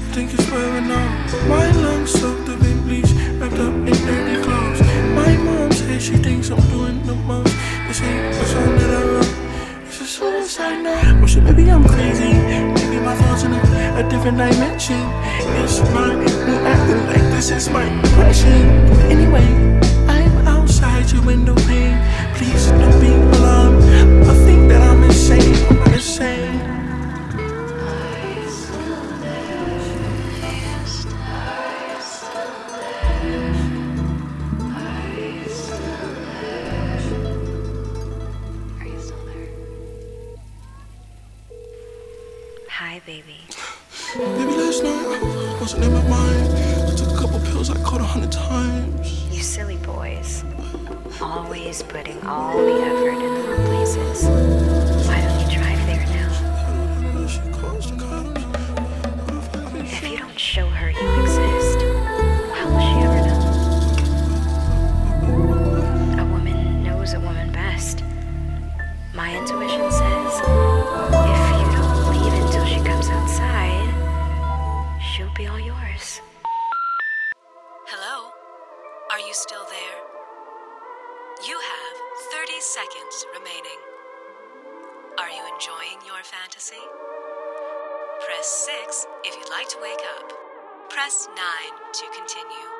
think it's wearing off. My lungs soaked up in bleach, wrapped up in dirty clothes. My mom says she thinks I'm doing the most. This ain't a song that I wrote, it's a suicide note. Or shit, maybe I'm crazy, maybe my thoughts in a different dimension. It's not me acting like this is my depression. Anyway, I'm outside your window pane. Please don't be alarmed. I think that I'm insane, I'm insane. Hi, baby. Baby, last night I wasn't in my mind. I took a couple pills I caught 100 times. You silly boys. Always putting all the effort in the wrong places. Why don't you drive there now? She calls the cops. If you don't show her you exist, how will she ever know? A woman knows a woman best. My intuition says, if you don't leave until she comes outside, she'll be all yours. Hello? Are you still there? You have 30 seconds remaining. Are you enjoying your fantasy? Press 6 if you'd like to wake up. Press 9 to continue.